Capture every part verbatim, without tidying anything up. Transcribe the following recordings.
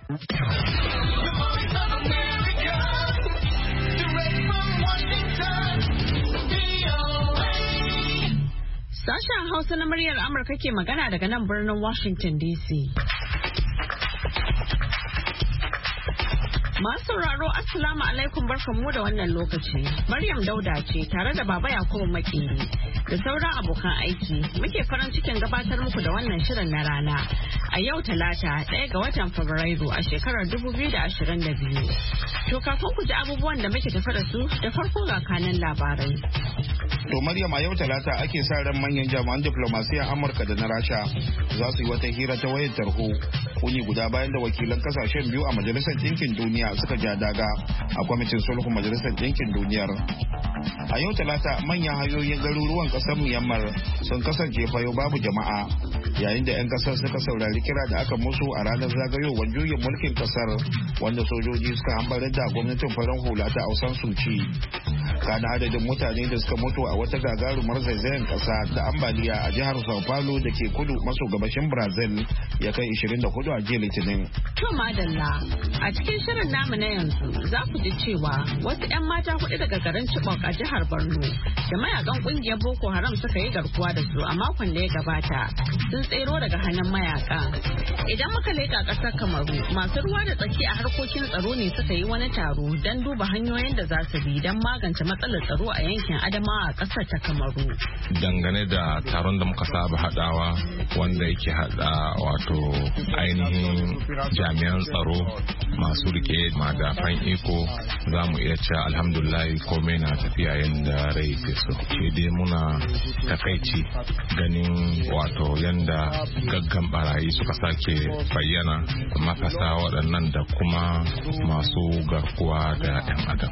Sashen Hausa na muryar Amurka ke magana daga nan birnin Washington D C. Masu sauraro Assalamu alaikum barkanmu da wannan lokaci. Maryam Dauda ce tare da Baba Yakubu Makeri da sauran abokan aiki muke farin cikin gabatar muku da wannan shirin na rana. A yau Talata ɗaya ga watan Fabrairu a shekarar dubu biyu da ashirin da biyu. To kafin ku ji abubuwan da muke tafa da su da farko ga kanan labarai. To Maryam, a yau Talata ake sa ran manyan jami'an diplomasiyyar Amurka da na Rasha za su yi wata hira ta wayar tarho kuni guda bayan da wakilan kasashen biyu a Majalisar Ɗinkin Duniya suka ja daga a kwamitin sulhun Majalisar Ɗinkin Duniyar. A yau Talata manyan hanyoyin garuruwan ƙasar Myanmar sun kasance fayo babu jama'a yayin da 'yan ƙasar suka saurari kira da aka musu a ranar zagayowar juyin mulkin ƙasar wanda sojoji suka hambarar da gwamnatin farin hula ta Aung San Suu Kyi. Kana adadin mutane da suka mutu a wata gagarumar zaizayen kasa da ambaliya a jihar Sao Paulo da ke kudu maso gabashin Brazil ya kai ishirin da hudu a jiya Litinin. To madalla, a cikin shirin namu na yanzu za ku ji cewa wasu 'yan mata hudu daga garin Chibok a jihar Borno da mayakan kungiyar Boko Haram suka yi garkuwa da su a makon da ya gabata sun tsero daga hannun mayaka. Idan muka leka kasar Kamaru, masu ruwa da tsaki a harkokin tsaro ne suka yi wani taro don duba hanyoyin da za su bi don magance matsalar tsaro a yankin Adamawa a kasar ta Kamaru. Dangane da taron da muka saba hadawa wanda yake hada wato ainihin jami'an tsaro masu rike madafan iko, za mu iya cewa alhamdulillah komai na tafiya yadda rai ke so. Ke dai muna takaici ganin wato yadda gaggan barayi suka sake bayyana makasa waɗannan da kuma masu garkuwa da 'yan adam.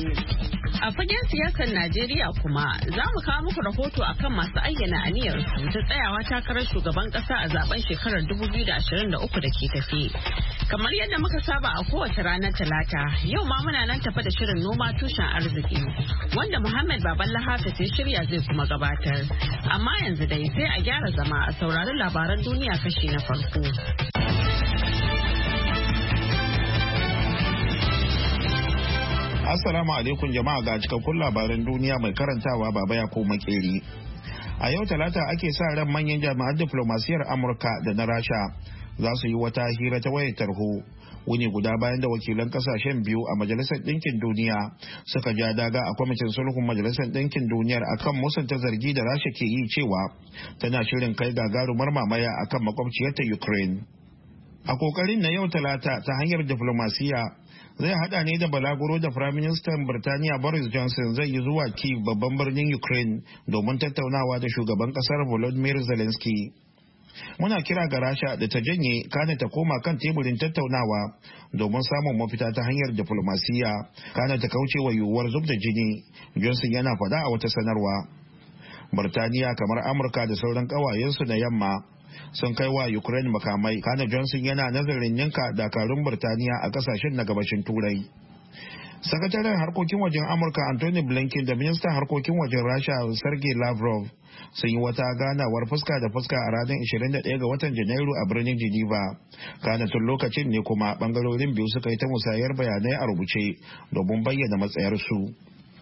A fagen siyasar Najeriya kuma za mu kawo muku rahoto akan masu ayyana aniyar su ta tsayawa takarar shugaban kasa a zaben shekarar dubu biyu da ashirin da uku da ke tafi. Kamar yadda muka saba a kowace ranar Talata, yau ma muna nan tafa da shirin noma tushen arziki wanda Muhammad Baballa Hafiz ya shirya zai kuma gabatar. Amma yanzu dai sai a gyara zama a saurari labaran duniya kashi na farko. Assalamu alaikum jama'a, ga cikakkun labaran duniya mai karantawa Baba Yakubu Makeri. A yau Talata ake sa ran manyan jami'an diflomasiyyar Amurka da na Rasha za su yi wata hira ta wayar tarho wuni guda bayan da wakilan kasashen biyu a Majalisar Ɗinkin Duniya suka ja daga a kwamitin sulhun Majalisar Ɗinkin Duniyar akan musanta zargi da Rasha ke yi cewa tana shirin kai gagarumar mamaya akan makwabciyarta Ukraine. A kokarin na yau Talata ta hanyar diflomasiyya zai hada ne da balaguro da Firaministan Birtaniya Boris Johnson zai yi zuwa Kyiv, babban birnin Ukraine, domin tattaunawa da shugaban kasar Volodymyr Zelensky. Muna kira ga Rasha da ta janye kana ta koma kan teburin tattaunawa domin samun mafita ta hanyar diflomasiyya, kana ta kauce wa yiwuwar zub da jini, Johnson yana faɗa a wata sanarwa. Birtaniya, kamar Amurka da sauran ƙawayensu na yamma, sun kai wa Ukraine makamai, kana Johnson yana nazarin yanka dakarun Birtaniya a kasashen na gabashin Turai. Sakataren harkokin wajen Amurka Anthony Blinken da ministan harkokin wajen Rasha Sergei Lavrov sun yi wata ganawar fuska da fuska a ranar ishirin da ɗaya ga watan Janairu a birnin Geneva. Kana tun lokacin ne kuma bangarorin biyu suka yi ta musayar bayanai a rubuce domin bayyana matsayarsu.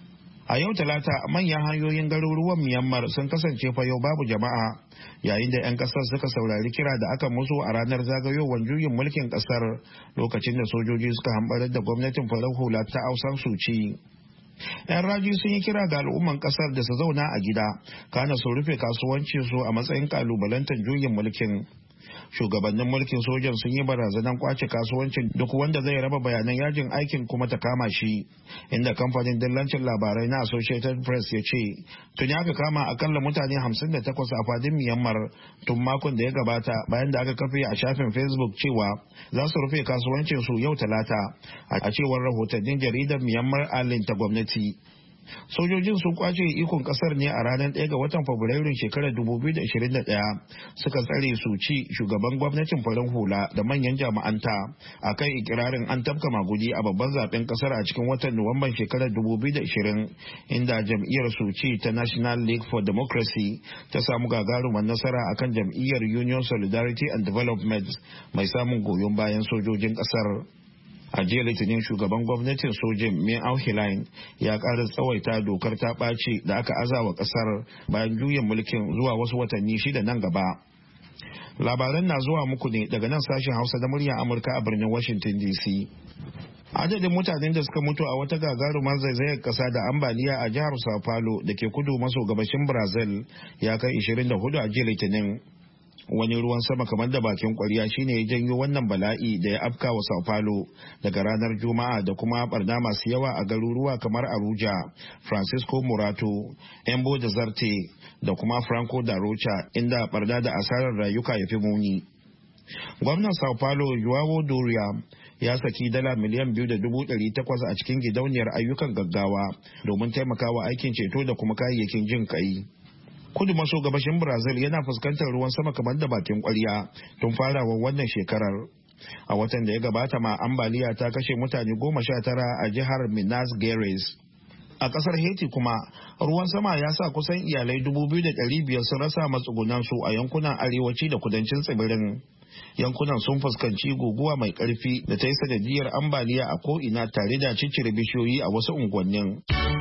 A yau Talata, manyan hanyoyin garuruwan Myanmar sun kasance fa yau babu jama'a yayin da 'yan kasar suka saurari kira da aka musu a ranar zagayowar juyin mulkin kasar lokacin da sojoji suka hambarar da gwamnatin farar hula ta Aung San Suu Kyi. 'Yan raji sun yi kira ga al'umman kasar da su zauna a gida, kana su rufe kasuwancin su a matsayin kalubalantar juyin mulkin. Shugabannin mulkin sojan sun yi barazanar kwace kasuwancin duk wanda zai raba bayanan yajin aikin kuma ta kama shi, inda kamfanin dillancin labarai na Associated Press ya ce tuni aka kama akalla mutane hamsin da takwas a fadin Myanmar tun makon da ya gabata, bayan da aka kafe a shafin Facebook cewa za su rufe kasuwancin su yau Talata, a cewar rahotannin jaridar Myanmar Alin ta gwamnati. Sojojin sun kwace ikon kasar ne a ranar ɗaya ga watan Fabrairun shekarar dubu biyu da ashirin da ɗaya, suka tsare su ci shugaban gwamnatin farin hula da manyan jami'anta a kan ikirarin an tafka magudi a babban zaben kasar a cikin watan Nuwamban shekarar dubu biyu da ashirin, inda jam'iyyar su ci ta National League for Democracy ta samu gagarumar nasara akan jam'iyyar Union Solidarity and Development mai samun goyon bayan sojojin kasar. A jiya Litinin shugaban gwamnatin sojin Min Aung Hlaing ya ƙara tsawaita dokar ta ɓaci da aka azawa ƙasar bayan juyin mulkin zuwa wasu watanni shida nan gaba. Labaran na zuwa muku ne daga nan sashen Hausa da muryar Amurka a birnin Washington D C. Adadin mutanen da suka mutu a wata gagarumar zaizayar ƙasa da ambaliya a jihar Sao Paulo da ke kudu maso gabashin Brazil ya kai ashirin da hudu a jiya Litinin. Wani ruwan sama kamar da bakin kwarya shine ya janyo wannan bala'i da ya afka wa Sao Paulo daga ranar Juma'a da kuma barna masu yawa a garuruwa kamar Aruja, Francisco Morato, Embo da Zarte da kuma Franco da Rocha, inda barna da asarar rayuka ya fi muni. Gwamnan Sao Paulo João Doria ya saki dala miliyan biyu da dubu ɗari takwas a cikin gidauniyar ayyukan gaggawa domin taimakawa aikin ceto da kuma kayayyakin jin kai. Kudu maso gabashin Brazil yana fuskantar ruwan sama kamar da bakin kwarya tun farawar wannan shekarar. A watan da ya gabata ma ambaliya ta kashe mutane goma sha tara a jihar Minas Gerais. A kasar Haiti kuma ruwan sama ya sa kusan iyalai dubu biyu da ɗari biyar sun rasa matsugunansu a yankunan arewaci da kudancin tsibirin. Yankunan sun fuskanci guguwa mai ƙarfi da ta yi sanadiyar ambaliya a ko'ina tare da ciccire bishiyoyi a wasu unguwannin.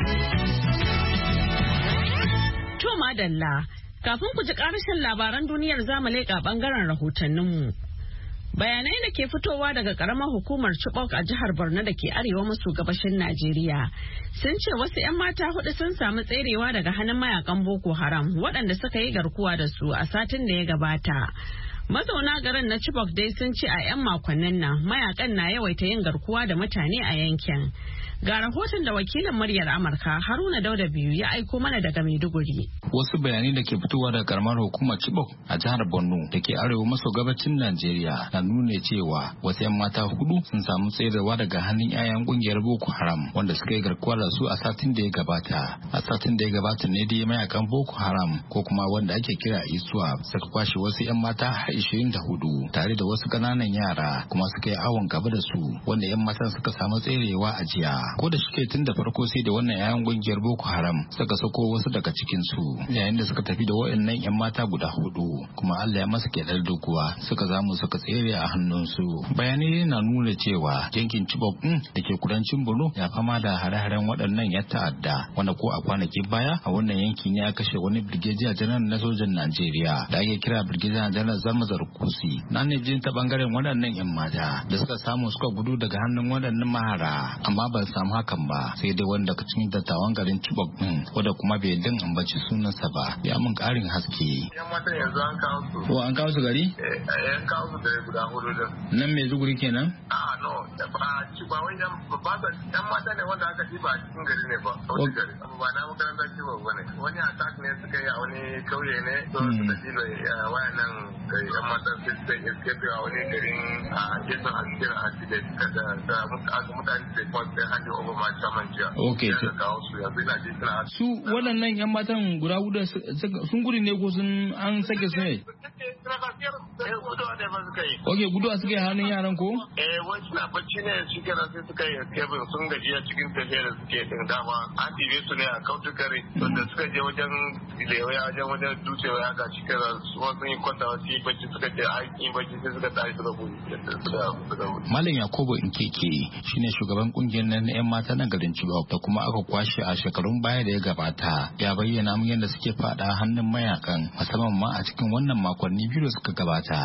To madalla, kafin ku ji ƙarashin labaran duniyar zamu leƙa ɓangaren rahotanninmu. Bayanai da ke fitowa daga ƙaramar hukumar Chibok a jihar Borno da ke arewa maso gabashin Najeriya sun ce wasu 'yan mata hudu sun samu tserewa daga hannun mayakan Boko Haram waɗanda suka yi garkuwa da su a satin da ya gabata. Mazauna garin na Chibok dai sun ce a 'yan makonnin nan mayakan na yawaita yin garkuwa da mutane a yankin. Ga rahoton da wakilin muryar Amurka Haruna Dauda biyu ya aiko mana daga Maiduguri. Wasu bayanai da ke fitowa daga karamar hukumar Chibok a jihar Borno da ke arewa maso gabacin Najeriya na nuna cewa wasu 'yan mata hudu sun samu tsayarwa daga hannun 'ya'yan kungiyar Boko Haram wanda suka yi garkuwa da su a satin da ya gabata. A satin da ya gabata ne dai mayakan Boko Haram ko kuma wanda ake kira Iswap suka kwashe wasu 'yan mata har ishirin da hudu tare da wasu ƙananan yara kuma suka yi awon gaba da su wanda 'yan matan suka samu tserewa a jiya. Ko da shike tun da farko sai da wannan yayan gungiyar Boko Haram suka sako wasu daga cikin su yayin da suka tafi da wayannan yan mata guda hudu kuma Allah ya masa kedar duguwa suka zamu suka tsere a hannun su. Bayanai na nuna cewa yankin Chibok din da ke kudancin Borno ya fama da hare-haren waɗannan ya ta'adda wanda ko a kwanakin baya a wannan yanki ne ya kashe wani brigadier general na sojan Najeriya da ake kira brigadier general Zarmazar Kusi. Nan ne jin ta bangaren waɗannan yan mata da suka samu suka gudu daga hannun waɗannan mahara amma ban samu hakan ba sai dai wanda daga cikin dattawan garin Chibok din wanda kuma bai din ambaci sunansa ba ya mun karin haske. Yan matan yanzu an kawo su. Ko an kawo su gari? Eh, an kawo su da guda hudu din. Nan Maiduguri kenan? Ah no, ba ci ba wai yan ba ba yan mata ne wanda aka ci ba cikin gari ne ba. Wani gari. Ba na makarantar Chibok bane. Wani attack ne suka yi a wani kauye ne to su da dilo wayannan yan matan sai suka escape a wani garin a gefen Algeria a cikin da mutane da kuma sai handi over ma Ok. Su waɗannan 'yan matan guda hudu sun gudu ne ko sun an sake su ne? Ok, guduwa suka yi hannun yaran ko? Eh, wani suna bacci ne shi kenan sai suka yi escape sun gajiya cikin tafiya da suke din dama an dibe su ne a kautukare wanda suka je wajen lewaya wajen wajen dutsewa haka shi kenan sun yi kwanta wasu yi bacci suka je aiki bacci sai suka tashi suka gudu. Malam Yakubu Nkeke shine shugaban kungiyar nan na 'yan mata na garin Chibok da kuma aka kwashe a shekarun baya da ya gabata ya bayyana mun yadda suke fada hannun mayakan musamman ma a cikin wannan makonni biyu da suka gabata.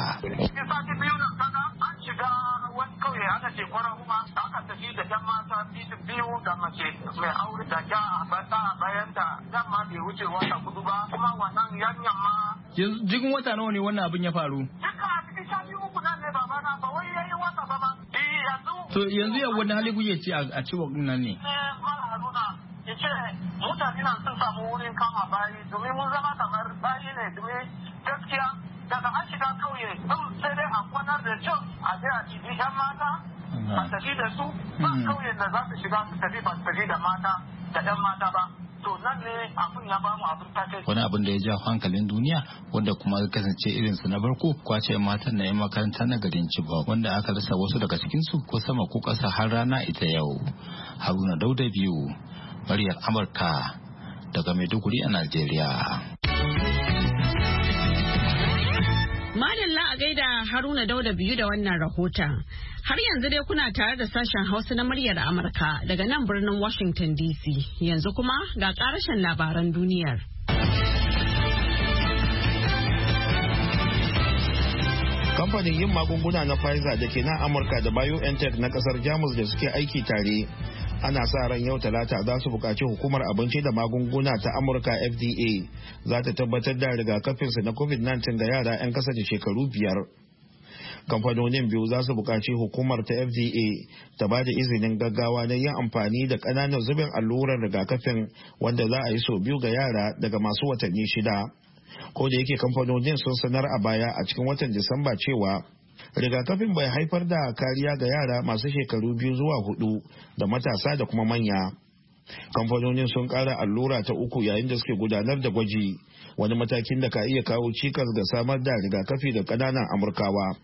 An shiga wani kauye aka ce kwara kuma aka tafi da yan mata biyu da mace mai aure da ja a bayanta dan ma bai wuce wata kudu ba kuma wannan yanyan ma. Jikin wata nawa ne wannan abin ya faru? Duka a cikin sha biyu uku nan ne babana ba wai yayi wata ba ma. To yanzu ya wani hali kuke ci a Chibok din nan ne? Ya ce mutane nan sun samu wurin kama bayi domin mun zama kamar bayi ne domin gaskiya daga an shiga kauye sai dai a kwanar da cin a je a cikin yan mata a tafi da su ba kauyen da za su shiga su tafi ba su tafi da mata da yan mata ba. To nan ne abin ya bamu abin take. Wani abin da ya ja hankalin duniya wanda kuma ya kasance irinsu na farko kwace matan na yan makaranta na garin Chibok wanda aka rasa wasu daga cikinsu ko sama ko ƙasa har rana ita yau. Haruna Dauda biyu, muryar Amurka daga Maiduguri a Najeriya. Madalla a gaida Haruna Dauda biyu da wannan rahoton. Har yanzu dai kuna tare da sashen Hausa na muryar Amurka daga nan birnin Washington D C. Yanzu kuma ga ƙarashin labaran duniyar. Kamfanin yin magunguna na Pfizer da ke nan Amurka da BioNTech na kasar Jamus da suke aiki tare. Ana sa ran yau talata za su buƙaci hukumar abinci da magunguna ta Amurka F D A za ta tabbatar da rigakafinsu na covid nineteen ga yara 'yan ƙasa da shekaru biyar. Kamfanonin biyu za su buƙaci hukumar ta F D A ta ba da izinin gaggawa na yin amfani da ƙananan zubin allurar rigakafin wanda za a yi sau biyu ga yara daga masu watanni shida. Ko da yake kamfanonin sun sanar a baya a cikin watan Disamba cewa rigakafin bai haifar da kariya ga yara masu shekaru biyu zuwa hudu da matasa da kuma manya. Kamfanonin sun ƙara allura ta uku yayin da suke gudanar da gwaji, wani matakin da ka iya kawo cikas ga samar da rigakafi ga ƙananan Amurkawa.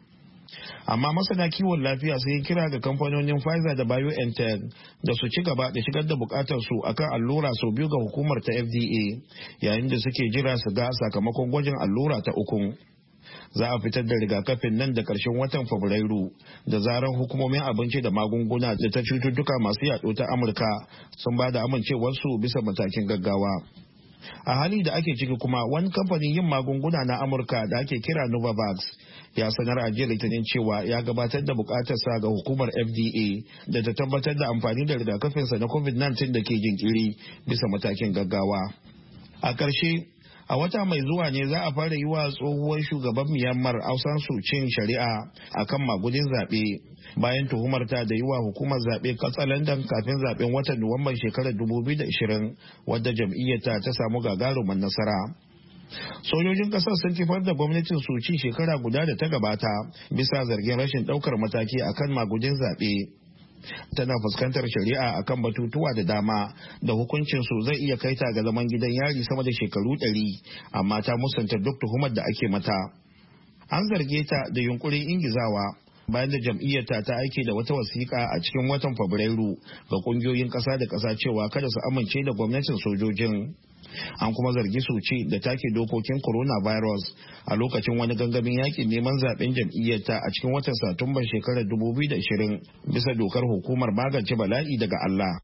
Amma masana kiwon lafiya sun yi kira ga kamfanonin Pfizer da BioNTech da su ci gaba da shigar da bukatar su akan allura sau biyu ga hukumar ta F D A yayin da suke jira su ga sakamakon gwajin allura ta uku. Za a fitar da rigakafin nan da ƙarshen watan Fabrairu da zaran hukumomin abinci da magunguna da ta cututtuka masu yaɗo ta Amurka sun ba da amincewarsu bisa matakin gaggawa. A hali da ake ciki kuma wani kamfanin yin magunguna na Amurka da ake kira Novavax ya sanar a jiya Litinin cewa ya gabatar da bukatarsa ga hukumar F D A da ta tabbatar da amfani da rigakafinsa na covid nineteen da ke jinkiri bisa matakin gaggawa. A ƙarshe, a wata mai zuwa ne za a fara yi wa tsohuwar shugaban Myanmar Aung San Suu Kyi shari'a akan magudin zaɓe bayan tuhumarta da yi wa hukumar zaɓe katsalandan kafin zaɓen watan Nuwamban shekarar dubu biyu da ashirin wadda jam'iyyarta ta samu gagarumin nasara. Sojojin kasar sun kifar da gwamnatin Suu Kyi shekara guda da ta gabata bisa zargin rashin ɗaukar mataki akan magudin zaɓe. Tana fuskantar shari'a akan batutuwa da dama da hukuncinsu zai iya kaita ga zaman gidan yari sama da shekaru ɗari, amma ta musanta duk tuhumar da ake mata. An zarge ta da yunkurin ingizawa bayan da jam'iyyarta ta aike da wata wasiƙa a cikin watan Fabrairu ga ƙungiyoyin ƙasa da ƙasa cewa kada su amince da gwamnatin sojojin. An kuma zargi Suu Kyi da take dokokin coronavirus a lokacin wani gangamin yakin neman zaben jam'iyyarta a cikin watan Satumban shekarar dubu biyu da ashirin bisa dokar hukumar magance bala'i daga Allah.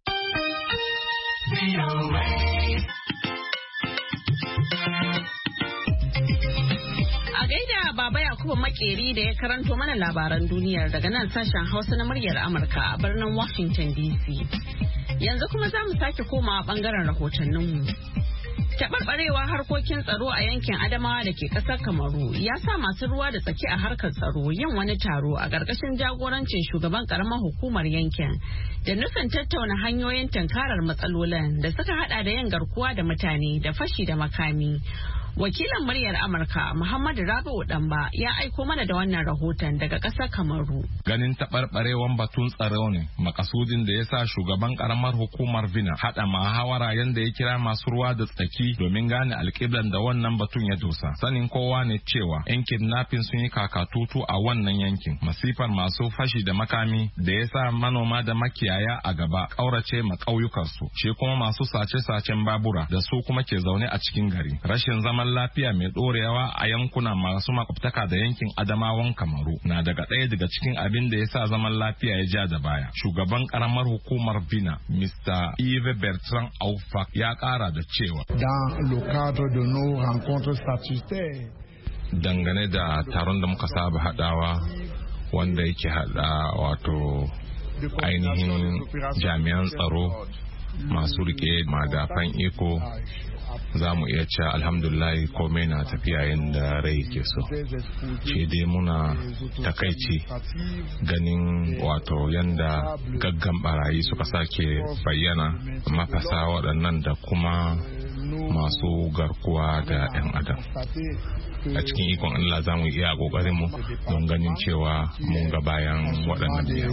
A gaida Baba Yakubu Makeri da ya karanto mana labaran duniyar daga nan sashen Hausa na muryar Amurka a birnin Washington D C. Yanzu kuma za mu sake komawa bangaren rahotanninmu. Taɓarɓarewar harkokin tsaro a yankin Adamawa da ke ƙasar Kamaru ya sa masu ruwa da tsaki a harkar tsaro yin wani taro a ƙarƙashin jagorancin shugaban ƙaramar hukumar yankin da nufin tattauna hanyoyin tunkarar matsalolin da suka hada da yin garkuwa da mutane da fashi da makami. Wakilin muryar Amurka Muhammadu Rabi'u Ɗanba ya aiko mana da wannan rahoton daga ƙasar Kamaru. Ganin taɓarɓarewan batun tsaro ne makasudin da ya sa shugaban ƙaramar hukumar Vina haɗa muhawara yanda ya kira masu ruwa da tsaki domin gane alƙiblan da wannan batun ya dosa. Sanin kowa ne cewa 'yan kidnapping sun yi kakatutu a wannan yankin. Masifar masu fashi da makami da ya sa manoma da makiyaya a gaba ƙaurace ma ƙauyukansu. Shi kuma masu sace-sacen babura da su kuma ke zaune a cikin gari. Rashin zaman lafiya mai ɗorewa a yankuna masu makwabtaka da yankin Adamawan Kamaru na daga ɗaya daga cikin abin da ya sa zaman lafiya ya ja da baya. Shugaban ƙaramar hukumar Vina, Mister Yves Bertrand Aufak, ya ƙara da cewa. Dans le cadre de nos rencontres statutaires. Dangane da taron da muka saba haɗawa wanda yake haɗa wato ainihin jami'an tsaro masu rike madafan iko za mu iya cewa alhamdulillah komai na tafiya yadda rai ke so. Shi dai muna takaici ganin wato yadda gaggan barayi suka sake bayyana, makasa waɗannan da kuma masu garkuwa da 'yan adam. A cikin ikon Allah za mu iya ƙoƙarin mu don ganin cewa mun ga bayan waɗannan biyan.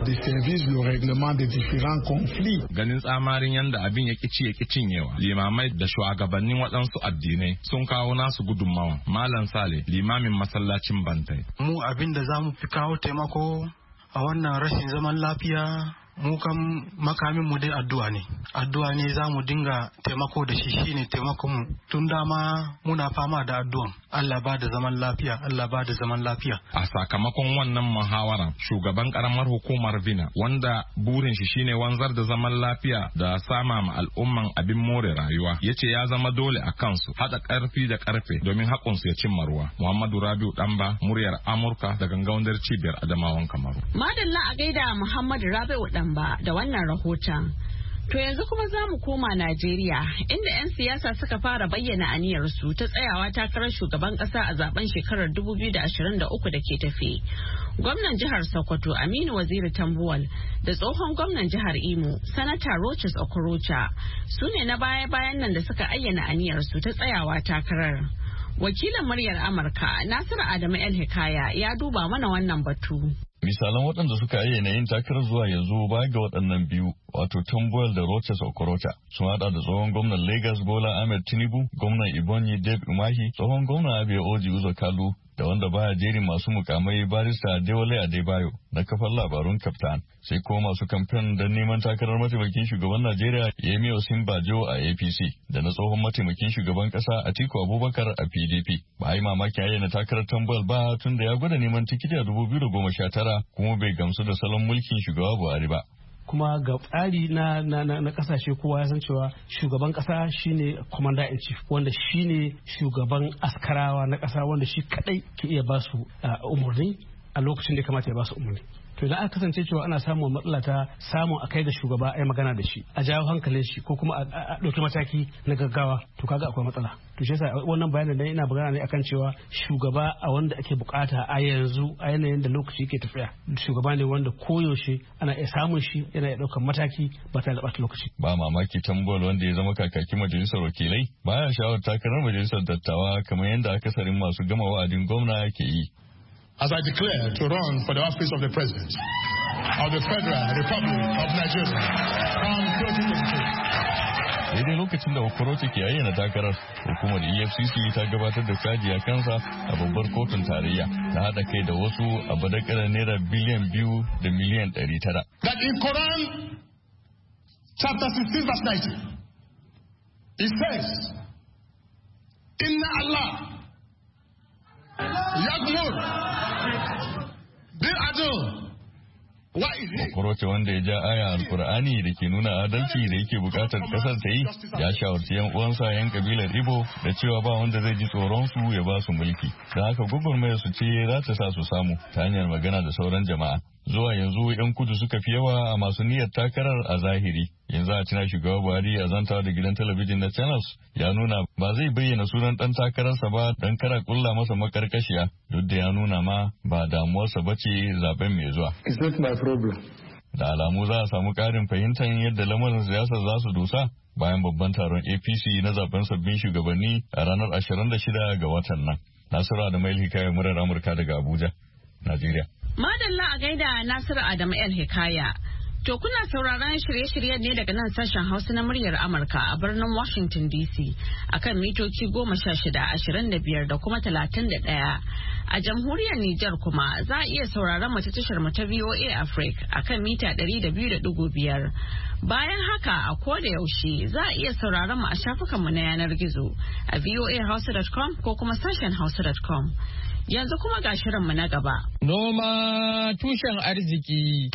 Ganin tsamarin yadda abin ya ƙici ya ƙi cinyewa, limamai da shugabannin waɗansu addinai sun kawo nasu gudunmawa. Malam Sale, limamin masallacin Bantai. Mu abin da za mu fi kawo taimako a wannan rashin zaman lafiya, mu kan makamin mu dai addu'a ne addu'a ne za mu dinga taimako da shi shine taimakon mu tun dama muna fama da addu'an Allah ba da zaman lafiya Allah ba da zaman lafiya. A sakamakon wannan muhawara, shugaban karamar hukumar Vina, wanda burin shi shine wanzar da zaman lafiya da sama ma al'umman abin more rayuwa, yace ya zama dole a kansu hada karfi da karfe domin haƙun su ya cimma ruwa. Muhammadu Rabiu Ɗanba, muryar Amurka daga gaundar cibiyar Adamawan Kamaru. Madalla a gaida Muhammadu Rabiu Ɗanba da wannan rahoton. To yanzu kuma za mu koma Najeriya, inda 'yan siyasa suka fara bayyana aniyarsu ta tsayawa takarar shugaban ƙasa a zaben shekarar dubu biyu da ashirin da uku da ke tafe. Gwamnan jihar Sokoto Aminu Waziri Tambuwal da tsohon gwamnan jihar Imo Sanata Rochas Okorocha su ne na baya-bayan nan da suka ayyana aniyarsu ta tsayawa takarar. Wakilin muryar Amurka Nasiru Adamu El Hikaya ya duba mana wannan batu. Misalan waɗanda suka ayyana yin takarar zuwa yanzu baya ga waɗannan biyu, wato Tambuwal da Rochas Okorocha, sun haɗa da tsohon gwamnan Lagos Bola Ahmed Tinubu, gwamnan Ebonyi Dave Umahi, tsohon gwamnan Abia Oji Uzo Kalu, da wanda baya jerin masu mukamai barista Adewale Adebayo na kafar labarun Kaftan, sai kuma masu kamfen don neman takarar mataimakin shugaban Najeriya Yemi Osinbajo a A P C da na tsohon mataimakin shugaban kasa Atiku Abubakar a P D P. Ba a yi mamaki ayyana takarar Tambuwal ba tun da ya gwada neman tikiti a dubu biyu da goma sha tara kuma bai gamsu da salon mulkin shugaba Buhari ba. Kuma ga tsari na, na, na, na kasashe kowa ya san cewa shugaban kasa shine commander in chief, wanda shine shugaban askarawa na kasa, wanda shi kadai ke iya ba su uh, umarni a lokacin da ya kamata ya ba su umarni. To idan aka kasance cewa ana samun matsala ta samun a kai da shugaba a yi magana da shi, a jawo hankalin shi ko kuma a ɗauki mataki na gaggawa, to kaga akwai matsala. To shi yasa wannan bayanin da ina magana ne akan cewa shugaba a wanda ake bukata a yanzu a yanayin da lokaci yake tafiya, shugaba ne wanda koyaushe ana iya samun shi, yana iya ɗaukar mataki ba tare da ɓata lokaci. Ba mamaki Tambuwal wanda ya zama kakakin majalisar wakilai baya sha'awar takarar majalisar dattawa kamar yadda akasarin masu gama wa'adin gwamna ke yi. As I declare to run for the office of the President of the Federal Republic of Nigeria from twenty twenty-two. Daidai lokacin da Okorocha ke ayyana takarar, hukumar E F C C ta gabatar da caji a kansa a babbar kotun tarayya, ta haɗa kai da wasu a badakarar naira biliyan biyu da miliyan ɗari tara. That in Quran chapter sixteen verse ninety, it says, Inna Allah Yagmur Bil Adil. Okorocha wanda ya ja aya alkur'ani da ke nuna adalci da yake bukatar kasar ta yi, ya shawarci yan uwansa yan kabilar Ibo da cewa ba wanda zai ji tsoron su ya ba su mulki. Don haka gwagwarmayar su ce za ta sa su samu ta hanyar magana da sauran jama'a. Zuwa yanzu yan kudu suka fi yawa a masu niyyar takarar a zahiri. Yanzu a tuna shugaba Buhari a zantawa da gidan talabijin na Channels ya nuna ba zai bayyana sunan dan takararsa ba dan kara kulla masa makarkashiya, duk da ya nuna ma ba damuwarsa bace zaben mai zuwa. It's not my problem. Da alamu za a samu karin fahimtar yadda lamarin siyasa za su dosa bayan babban taron A P C na zaben sabbin shugabanni a ranar ashirin da shida ga watan nan. Nasiru Adamu El Hikaya, murar Amurka daga Abuja, Najeriya. Madalla a gaida Nasiru Adamu El Hikaya. To kuna sauraron shirye-shiryen ne daga nan sashen Hausa na muryar Amurka a birnin Washington D C akan mitoci goma sha shida, ashirin da biyar da kuma talatin da ɗaya. A jamhuriyar Nijar kuma za a iya sauraron mu ta tashar mu ta V O A Africa akan mita ɗari da biyu da ɗigo biyar. Bayan haka a koda yaushe za a iya sauraron mu a shafukan mu na yanar gizo a v o a hausa dot com ko kuma sashen hausa dot com. Yanzu kuma ga shirinmu na gaba. Noma tushen arziki.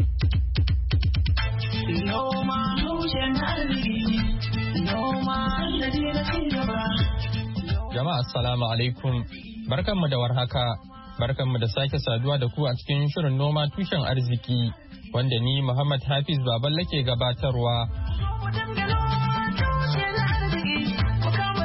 Noma tushen arziki. Noma sannadi na cigaba. Jama'a assalamu alaikum. Barkanmu da warhaka. Barkanmu da sake saduwa da ku a cikin shirin noma tushen arziki wanda ni Muhammad Hafiz Baballe ke gabatarwa.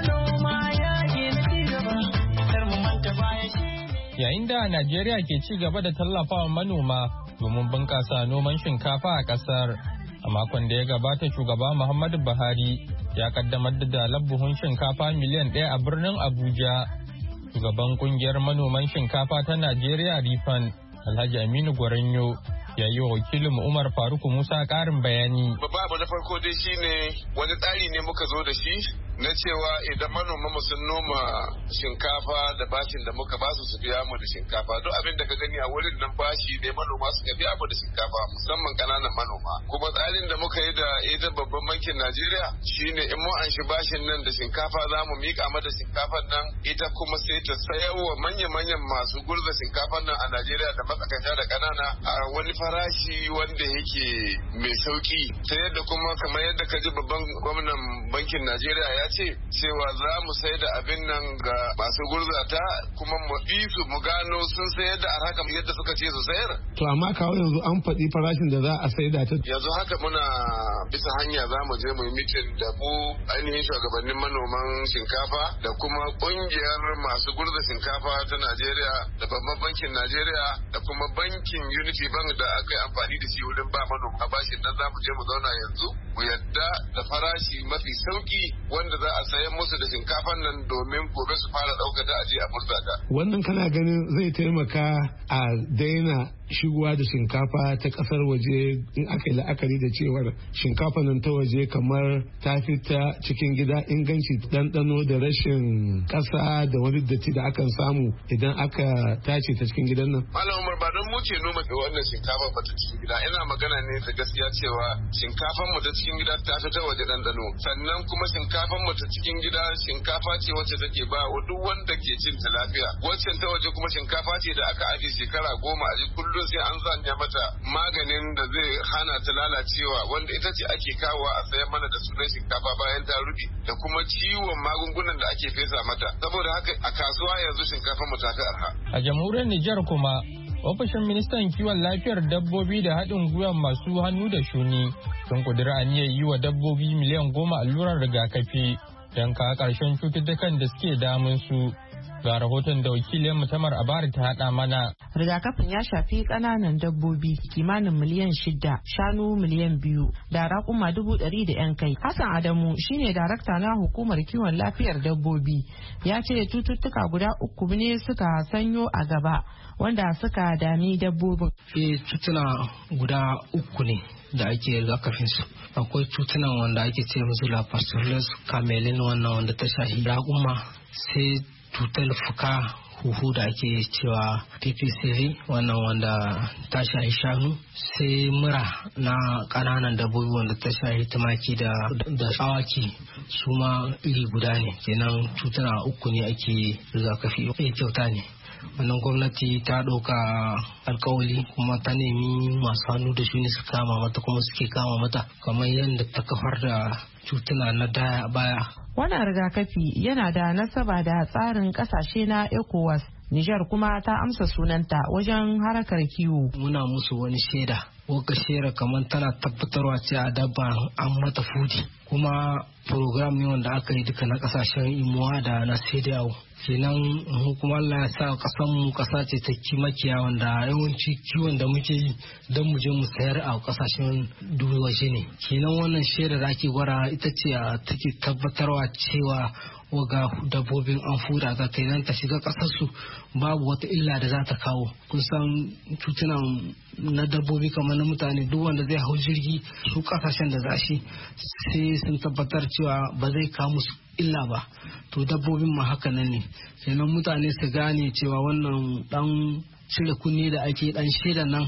Yayin da Najeriya ke ci gaba da tallafawa manoma domin bunƙasa noman shinkafa a ƙasar. A makon da ya gabata shugaba Muhammadu Buhari ya kaddamar da dalar buhun shinkafa miliyan ɗaya a birnin Abuja. Shugaban kungiyar manoman shinkafa ta Najeriya Rifan Alhaji Aminu Gwaranyo ya yi wa wakilin Umar Faruku Musa ƙarin bayani. Babba abu na farko dai shine wani tsari ne muka zo da shi na cewa idan manoma sun noma shinkafa da bashin da muka basu su biya mu da shinkafa duk abin da ka gani a wurin nan bashi ne manoma suka biya mu da shinkafa musamman kananan manoma. Kuma tsarin da muka yi da ita babban bankin Najeriya shine in mu an shi bashin nan da shinkafa za mu mika mata shinkafan nan ita kuma sai ta sayarwa manya-manyan masu gurza shinkafan nan a Najeriya da matsakaita da kanana a wani farashi wanda yake mai sauki ta yadda kuma kamar yadda ka ji babban gwamnan bankin Najeriya ya ce cewa za mu sayar da abin nan ga masu gurzata kuma mu bi su mu gano sun sayar da arhaka yadda suka ce su sayar. To amma kawo yanzu an faɗi farashin da za a saida ta. Yanzu haka muna bisa hanya za mu je mu yi mitin da mu ainihin shugabannin manoman shinkafa da kuma ƙungiyar masu gurza shinkafa ta Najeriya da babban bankin Najeriya da kuma bankin Unity Bank da aka yi amfani da shi wurin ba manoma bashin nan za mu je mu zauna yanzu mu yadda da farashi mafi sauki wanda za a sayan musu da shinkafan nan domin gobe su fara ɗauka da aje a burtsaka. Wannan kana ganin zai taimaka a daina shigowa da shinkafa ta kasar waje in aka yi la'akari da cewar shinkafa nan ta waje kamar ta fita cikin gida inganci ɗanɗano da rashin ƙasa da wani datti da akan samu idan aka tace ta cikin gidan nan. Malam Umar ba don mu ce noma da wannan shinkafa ba ta cikin gida ina magana ne da gaskiya cewa shinkafan mu ta cikin gida ta fita waje ɗanɗano sannan kuma shinkafan mu ta cikin gida shinkafa ce wacce take ba wa duk wanda ke cin ta lafiya waccan ta waje kuma shinkafa ce da aka aje shekara goma a kullum sai an sanya mata maganin da zai hana ta lalacewa wanda ita ce ake kawo a sayan mana da sunan shinkafa bayan ta rubi da kuma ciwon magungunan da ake fesa mata saboda haka a kasuwa yanzu shinkafa mu ta fi arha. A jamhuriyar Nijar kuma ofishin ministan kiwon lafiyar dabbobi da haɗin gwiwar masu hannu da shuni sun kudura aniyar yi wa dabbobi miliyan goma allurar rigakafi don kawo ƙarshen cututtukan da suke damun su. Ga rahoton da wakilin mutamar Abari ta haɗa mana. Rigakafin ya shafi ƙananan dabbobi kimanin miliyan shida, shanu miliyan biyu, da raƙuma dubu ɗari da ‘yan kai. Hassan Adamu shine darakta na hukumar kiwon lafiyar dabbobi. Ya ce cututtuka guda uku ne suka sanyo a gaba wanda suka dami dabbobin. Eh, cutuna guda uku ne da ake rigakafin su. Akwai cutunan wanda ake ce musu la Pasteurellose camelin wannan wanda ta shahi raƙuma, sai cutar fuka huhu da ake cewa P P C V wannan wanda ta shahi shanu, sai mura na ƙananan dabbobi wanda ta shahi tumaki da da awaki su ma iri guda ne, kenan cutuna uku ne ake rigakafi. Eh, kyauta ne. Wannan gwamnati ta ɗauka alkawali kuma ta nemi masu hannu da shuni su kama mata kuma suke kama mata kamar yadda ta kafar da cutuna na daya baya. Wannan rigakafi yana da nasaba da tsarin kasashe na ECOWAS. Nijar kuma ta amsa sunanta wajen harakar kiwo. Muna musu wani shaida. Waka shera kamar tana tabbatarwa ce a dabba an mata fudi. Kuma program ne wanda aka yi duka na kasashen imuwa da na sediyawo. Kenan mu kuma Allah ya sa kasan mu kasa ce ta kimakiya wanda yawanci kiwon da muke yi don mu je mu sayar a kasashen duniya waje ne. Kenan wannan shaida da ake gwara ita ce take tabbatarwa cewa waga dabbobin an fuda ta kenan ta shiga kasarsu babu wata illa da za ta kawo. Kun san cutunan na dabbobi kamar na mutane duk wanda zai hau jirgi su kasashen da za shi sai sun tabbatar cewa ba zai kawo musu illa ba, to dabbobin ma haka nan ne. Kenan mutane su gane cewa wannan dan cire kunne da ake dan shaidan nan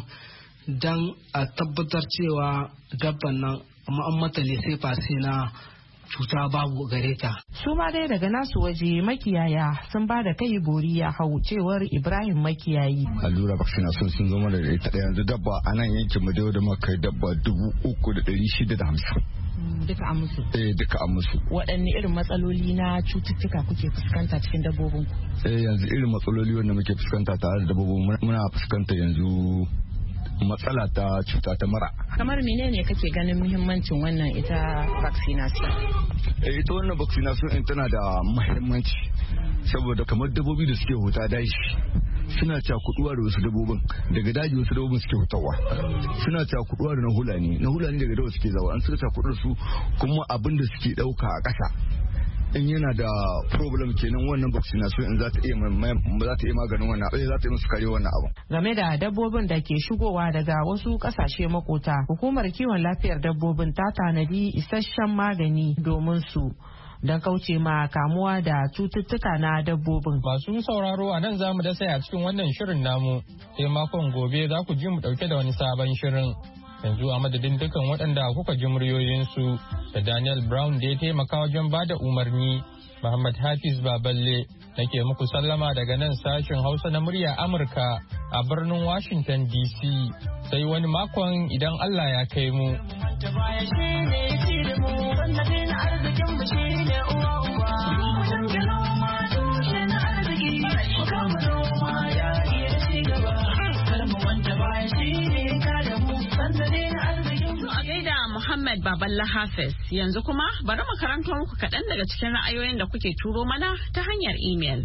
dan a tabbatar cewa dabban nan amma an mata ne sai fasi na cuta babu gare ta. Su ma dai daga nasu waje makiyaya sun ba da kai bori ya hau cewar Ibrahim makiyayi. Allura vaccination sun zama da ita da yanzu dabba a nan yankin mu da maka dabba dubu uku da ɗari shida da hamsin. Duka an musu? Eh, duka an musu. Waɗanne irin matsaloli na cututtuka kuke fuskanta cikin dabbobin ku? Eh, yanzu irin matsaloli wanda muke fuskanta tare da dabbobin muna fuskanta yanzu matsala ta cuta ta mara. Kamar menene kake ganin muhimmancin wannan ita vaccination? Eh, ita wannan vaccination in tana da muhimmanci saboda kamar dabbobi da suke huta dashi suna cakuduwa da wasu dabbobin daga daji wasu dabbobin suke fitowa suna cakuduwa da na hulani na hulani daga dawa suke zawa an suka cakudu da su kuma abin da suke dauka a ƙasa in yana da problem kenan wannan vaccination in za ta iya za ta iya maganin wannan abin za ta yi musu kare wannan abu. Game da dabbobin da ke shigowa daga wasu kasashe makota, hukumar kiwon lafiyar dabbobin ta tanadi isasshen magani domin su don kauce ma kamuwa da cututtuka na dabbobin. Masu sauraro a nan za mu dasa a cikin wannan shirin namu sai makon gobe za ku ji mu dauke da wani sabon shirin. Yanzu a madadin dukan waɗanda kuka ji muryoyinsu da Daniel Brown da ya taimaka wajen bada umarni, Muhammad Hafiz Baballe nake muku sallama daga nan sashen Hausa na murya Amurka a birnin Washington D C sai wani makon idan Allah ya kai mu. Muhammad Baballa Hafiz yanzu kuma bari mu karanto muku kaɗan daga cikin ra'ayoyin da kuke turo mana ta hanyar imel.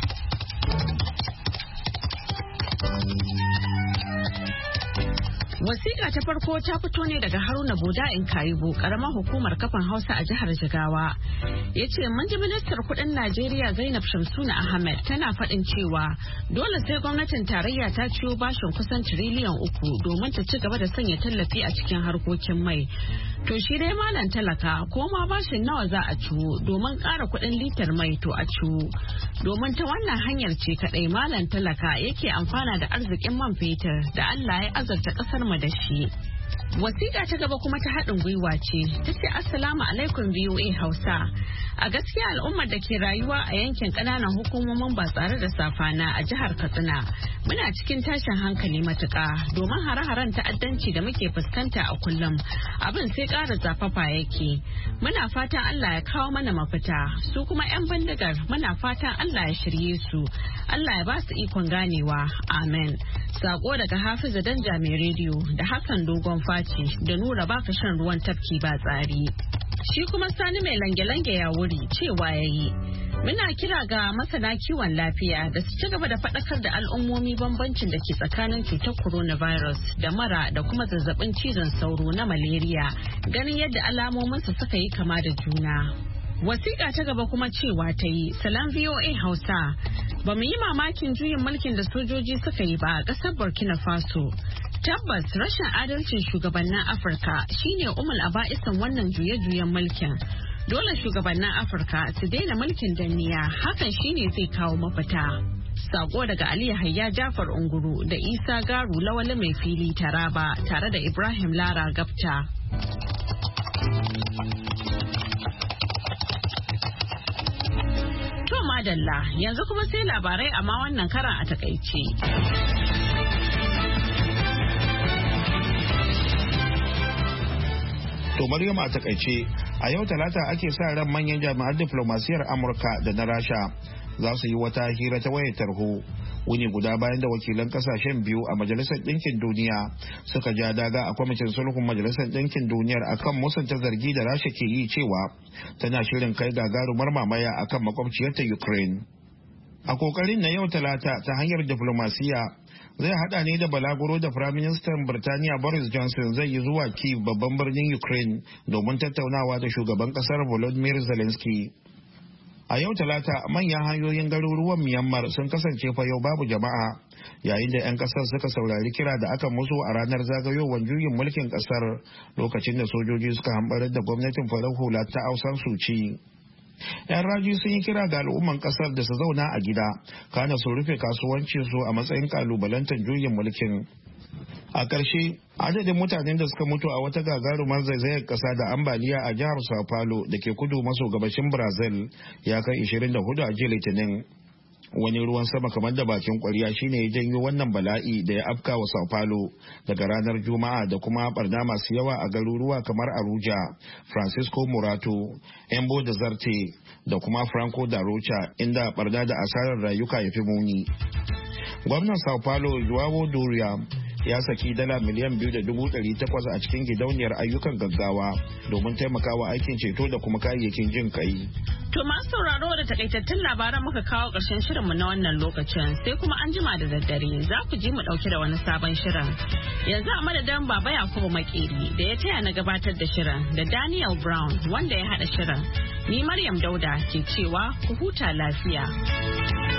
Wasiƙa ta farko ta fito ne daga Haruna Boda in Kayibo, ƙaramar hukumar kafan Hausa a jihar Jigawa. Ya ce mun ji ministar kuɗin Najeriya Zainab Shamsuna Ahmed tana faɗin cewa dole sai gwamnatin tarayya ta ciyo bashin kusan tiriliyan uku domin ta ci gaba da sanya tallafi a cikin harkokin mai. To shi dai malam talaka ko ma bashin nawa za a ciwo domin ƙara kuɗin litar mai to a ciwo. Domin ta wannan hanyar ce kaɗai malam talaka yake amfana da arzikin man fetur da Allah ya azurta ƙasar mu da shi. Wasiƙa ta gaba kuma ta haɗin gwiwa ce, ta ce Assalamu alaikum V O A Hausa. A gaskiya al'ummar da ke rayuwa a yankin ƙananan hukumomin ba tsare da safana a jihar Katsina muna cikin tashin hankali matuƙa domin hare-haren ta'addanci da muke fuskanta a kullum abin sai ƙara zafafa yake. Muna fatan Allah ya kawo mana mafita, su kuma 'yan bindigar muna fatan Allah ya shirye su, Allah ya ba su ikon ganewa, amen. Sako daga Hafizu Danja mai rediyo da Hassan Dogon Faci da Nura baka shan ruwan tafki ba tsari. Shi kuma Sani mai lange-lange ya wuri cewa ya yi. Muna kira ga masana kiwon lafiya da su ci gaba da faɗakar da al'ummomi bambancin da ke tsakanin cutar coronavirus da mara da kuma zazzabin cizon sauro na malaria ganin yadda alamominsa suka yi kama da juna. Wasiƙa ta gaba kuma cewa ta yi, Salam V O A Hausa, ba mu yi mamakin juyin mulkin da sojoji suka yi ba a ƙasar Burkina Faso. Tabbas rashin adalcin shugabannin Afirka shine umul aba'isan wannan juye-juyen mulkin. Dole shugabannin Afirka su daina mulkin danniya, hakan shine zai kawo mafita. Sako daga Ali Hayya Jafar Unguru da Isa Garu Lawali mai fili Taraba tare da Ibrahim Lara Gabta. To madalla, yanzu kuma sai labarai amma wannan karan a takaice. To Maryam a takaice, a yau talata ake sa ran manyan jami'an diflomasiyar Amurka da na Rasha za su yi wata hira ta wayar tarho wuni guda bayan da wakilan kasashen biyu a Majalisar Ɗinkin Duniya suka ja daga a kwamitin sulhun Majalisar Ɗinkin Duniyar akan musanta zargi da Rasha ke yi cewa tana shirin kai gagarumar mamaya akan makwabciyarta Ukraine. A kokarin na yau talata ta hanyar diflomasiya zai hada ne da balaguro da Firaministan Birtaniya Boris Johnson zai yi zuwa Kyiv babban birnin Ukraine domin tattaunawa da shugaban kasar Volodymyr Zelensky. A yau talata manyan hanyoyin garuruwan Myanmar sun kasance fa yau babu jama'a yayin da 'yan kasar suka saurari kira da aka musu a ranar zagayowar juyin mulkin kasar lokacin da sojoji suka hambarar da gwamnatin farar hula ta Aung Suci. 'Yan raji sun yi kira ga al'umman kasar da su zauna a gida kana su rufe kasuwancin su a matsayin kalubalantar juyin mulkin. A ƙarshe, adadin mutanen da suka mutu a wata gagarumar zaizayar ƙasa da ambaliya a jihar Sao Paulo da ke kudu maso gabashin Brazil ya kai ishirin da hudu a jiya Litinin. Wani ruwan sama kamar da bakin ƙwarya shine ya janyo wannan bala'i da ya afka wa Sao Paulo daga ranar Juma'a da kuma barna masu yawa a garuruwa kamar Aruja, Francisco Morato, Embo da Zarte da kuma Franco da Rocha inda barna da asarar rayuka ya fi muni. Gwamnan Sao Paulo João Doria ya saki dala miliyan biyu da dubu ɗari takwas a cikin gidauniyar ayyukan gaggawa domin taimakawa aikin ceto da kuma kayayyakin jin kai. To masu sauraro da takaitattun labaran muka kawo ƙarshen shirinmu na wannan lokacin sai kuma an jima da daddare za ku ji mu ɗauke da wani sabon shirin. Yanzu a madadin Baba Yakubu Makeri da ya taya na gabatar da shirin da Daniel Brown wanda ya haɗa shirin. Ni Maryam Dauda ke cewa ku huta lafiya.